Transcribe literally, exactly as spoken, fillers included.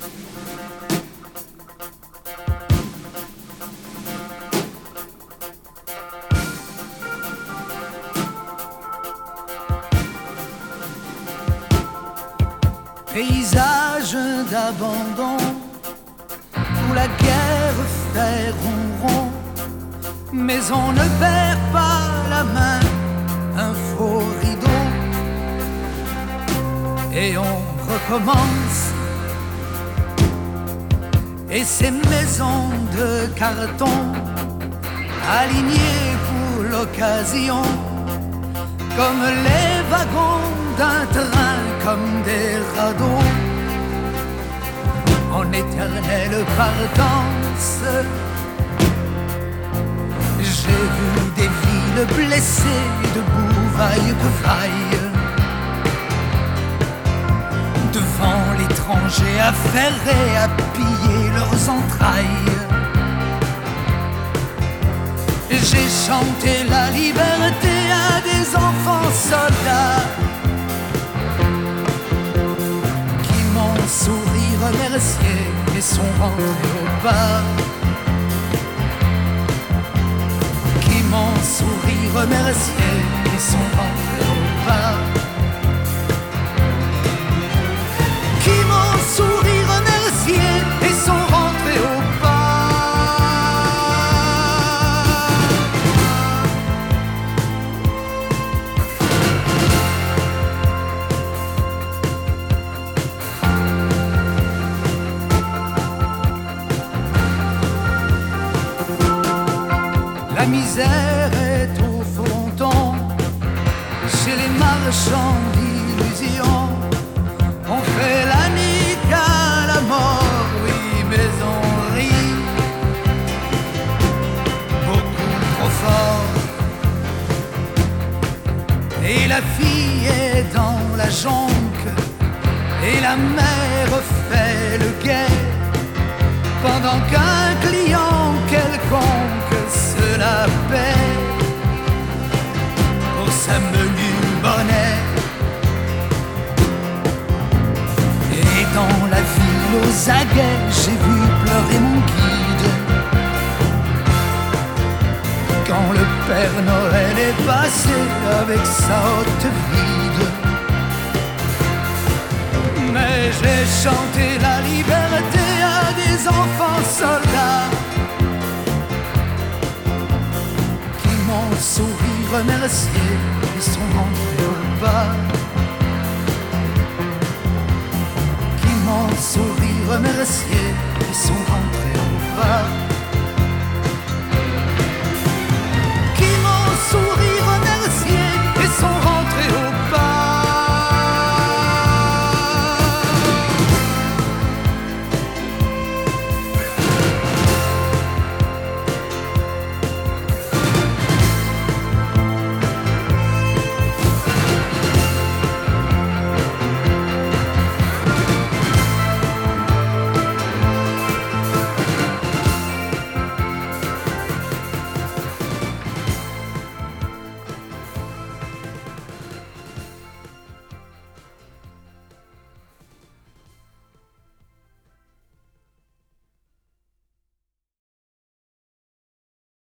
Paysage d'abandon où la guerre fait ronron, mais on ne perd pas la main, un faux rideau, et on recommence. Et ces maisons de carton alignées pour l'occasion, comme les wagons d'un train, comme des radeaux, en éternelle partance. J'ai vu des villes blessées de bouvaille de vaille, devant l'étranger affairé à piller leurs entrailles. J'ai chanté la liberté à des enfants soldats qui m'ont souri, remercié et sont rentrés au bar. Qui m'ont souri, remercié et sont rentrés au bar. Qui m'ont souri, remercié et sont rentrés au bar. La misère est au fronton, chez les marchands d'illusions. On fait la nique à la mort, oui, mais on rit beaucoup trop fort. Et la fille est dans la jonque, et la mère fait le guet, pendant qu'un client quelconque se la paie pour sa menue monnaie. Et dans la ville aux aguets, j'ai vu pleurer mon guide quand le Père Noël est passé avec sa hotte vide. Mais j'ai chanté la liberté à des enfants soldats qui m'ont souri, remercié et sont rentrés au bar. Qui m'ont souri, remercié et sont rentrés au bar.